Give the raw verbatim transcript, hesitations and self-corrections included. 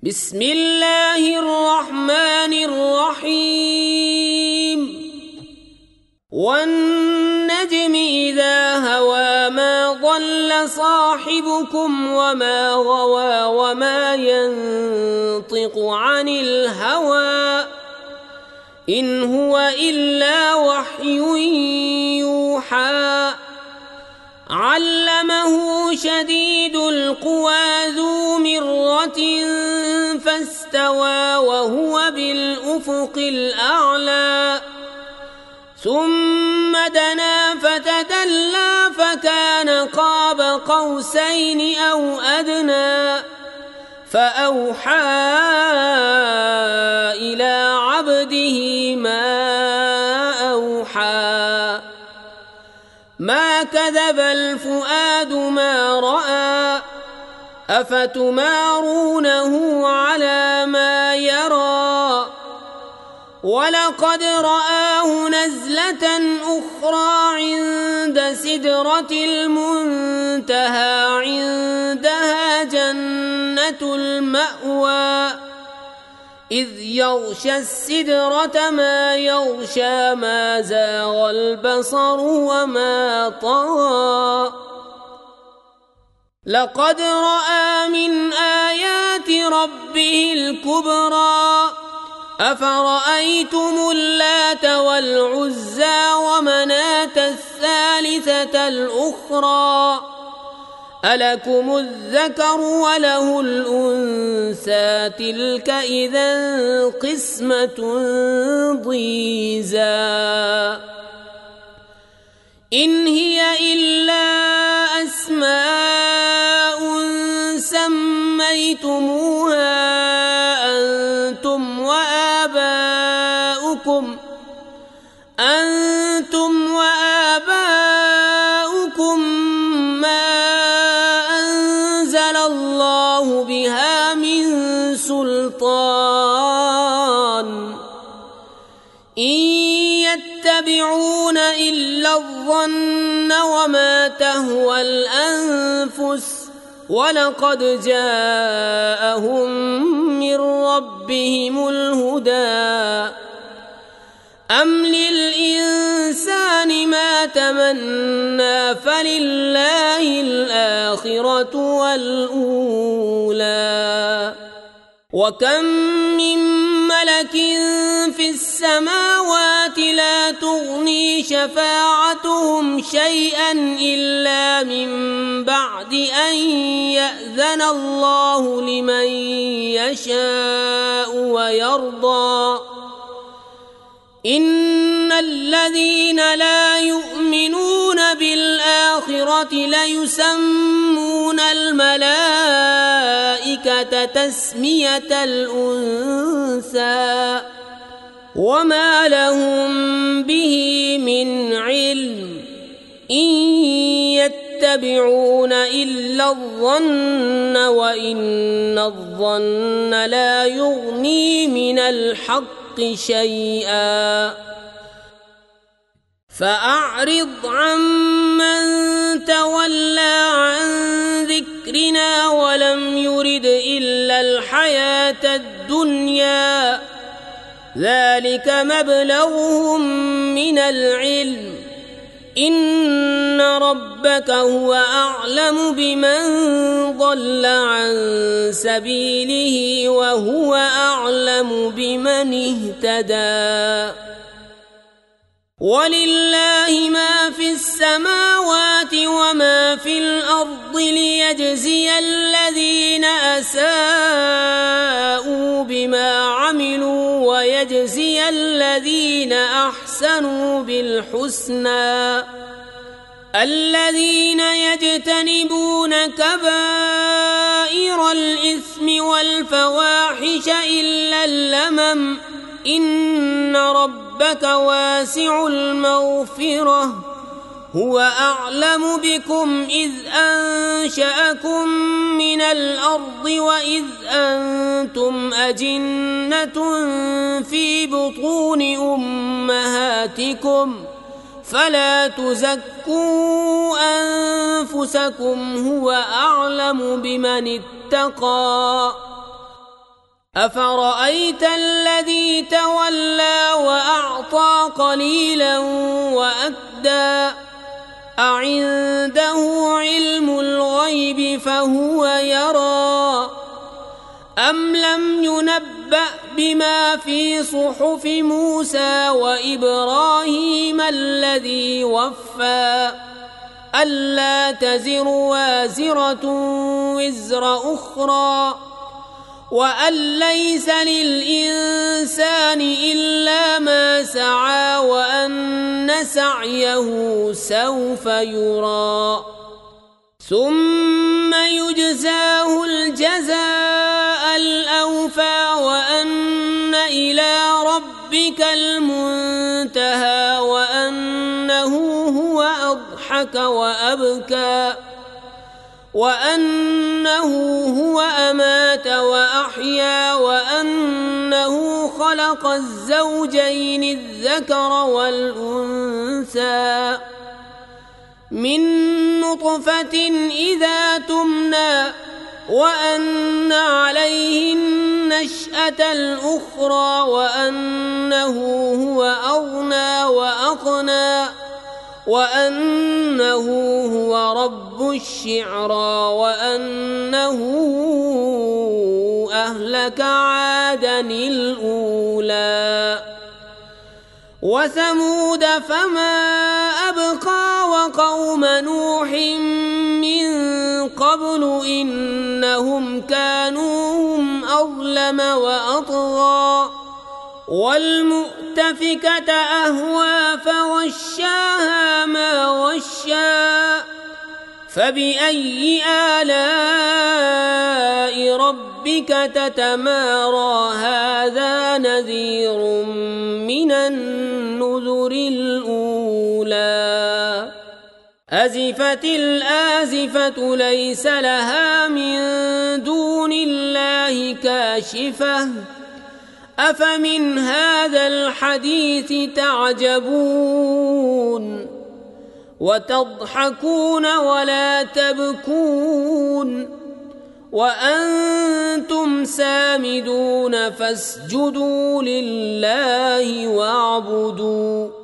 بسم الله الرحمن الرحيم والنجم إذا هوى ما ضل صاحبكم وما غوى وما ينطق عن الهوى إن هو إلا وحي يوحى علمه شديد القوى ذو مرة فاستوى وهو بالأفق الأعلى ثم دنا فتدلى فكان قاب قوسين أو أدنى فأوحى إلى عبده ما أوحى ما كذب الفؤاد ما رأى أفتمارونه على ما يرى ولقد رآه نزلة أخرى عند سدرة المنتهى عندها جنة المأوى إذ يغشى السدرة ما يغشى ما زاغ البصر وما طغى لقد رأى من آيات ربه الكبرى أفرأيتم اللات والعزى ومناة الثالثة الأخرى ألكم الذكر وله الأنثى تلك إذا قسمة ضيزى إن هي إلا أسماء سميتموها أنتم وآباؤكم أنتم وآباؤكم ما أنزل الله بها من سلطان إن يتبعون إلا الظن وما تهوى الأنفس ولقد جاءهم من ربهم الهدى أم للإنسان ما تمنى فلله الآخرة والأولى وكم من ملك في السماوات لا تغني شفاعتهم شيئا إلا من بعد أن يأذن الله لمن يشاء ويرضى إن الذين لا يؤمنون بالآخرة ليسمون الملائكة تسمية الأنثى وما لهم به من علم إن يتبعون إلا الظن وإن الظن لا يغني من الحق شيئا فأعرض عمن تولى عن ذكرنا ولم يرد إلا الحياة الدنيا ذلك مبلغهم من العلم إن ربك هو أعلم بمن ضل عن سبيله وهو أعلم بمن اهتدى ولله ما في السماوات وما في الأرض ليجزي الذين أساءوا بما عملوا ويجزي الذين أحسنوا بالحسنى الذين يجتنبون كبائر الإثم والفواحش إلا اللمم إن ربك واسع المغفرة هو أعلم بكم إذ أنشأكم من الأرض وإذ أنتم أجنة في بطون أمهاتكم فلا تزكوا أنفسكم هو أعلم بمن اتقى أفرأيت الذي تولى وأعطى قليلا وأكدى أعنده علم الغيب فهو يرى أم لم ينبأ بما في صحف موسى وإبراهيم الذي وفى ألا تزر وازرة وزر أخرى وأن ليس للإنسان إلا ما سعى وأن سعيه سوف يرى ثم يجزاه الجزاء الأوفى وأن إلى ربك المنتهى وأنه هو أضحك وأبكى وأنه هو أمات وأحيا وأنه خلق الزوجين الذكر والأنثى من نطفة إذا تمنى وأن عليه النشأة الأخرى وأنه هو أغنى وأقنى وأنه هو رب الشعرى وأنه أهلك عادا الأولى وثمود فما أبقى وقوم نوح من قبل إنهم كانوا هم أظلم وأطغى والمؤتفكة أهوى فغشاها ما غشا فبأي آلاء ربك تتمارى هذا نذير من النذر الأولى أزفت الآزفة ليس لها من دون الله كاشفة أفمن هذا الحديث تعجبون وتضحكون ولا تبكون وأنتم سامدون فاسجدوا لله واعبدوا